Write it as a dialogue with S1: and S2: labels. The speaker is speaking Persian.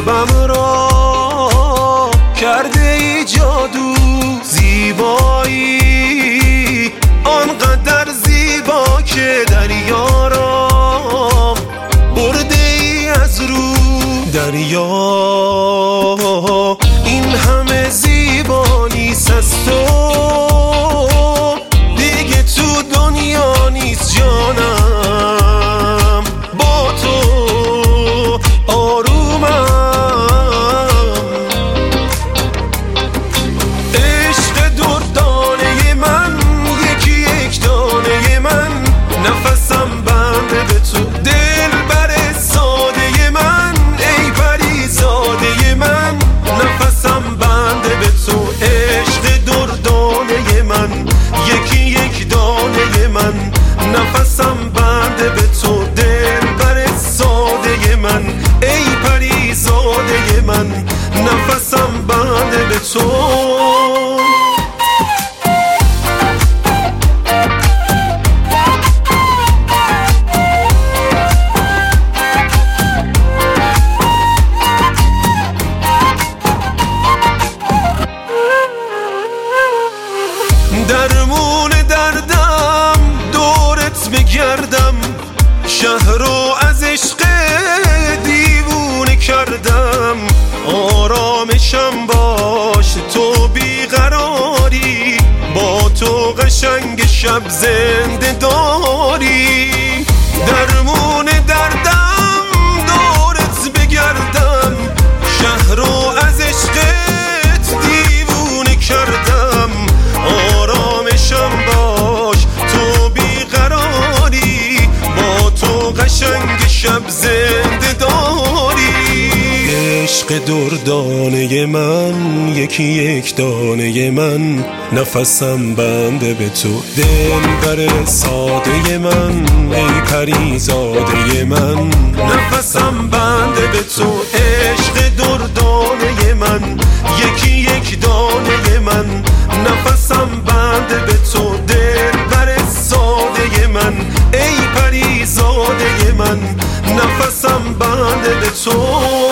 S1: قلبم را کرده ای جادو، زیبایی آنقدر زیبا که دریا را برده ای از رو. دریا این همه زیبا نیست از تو، دیگه تو دنیا نیست جانم، با تو آرومم. عشق دردانه من، یکی یک دانه من، نفسم بنده به تو، دل بر ساده من، ای پری زاده من، نفسم بنده به تو. عشق دردانه من، یکی یک دانه من، نفسم بنده به تو، دل بر ساده من، ای پری زاده من، نفسم بنده به تو. درمون دردم دورت بگردم، شهر رو از عشق دیوونه کردم. آرامشم باش تو بیقراری، با تو قشنگ شب زنده داری. درمون دردم دورت بگردم، شهر رو از عشقت دیوونه کردم. آرامشم باش تو بیقراری، با تو قشنگ شب زنده داری. عشق دردانه من، یکی یک دانه من، نفسم بنده به تو، دل بر ساده من، ای پری زاده من، نفسم بنده به تو. عشق دردانه من، یکی یک دانه من، نفسم بنده به تو، دل بر ساده من، ای پری زاده من، نفسم بنده به تو.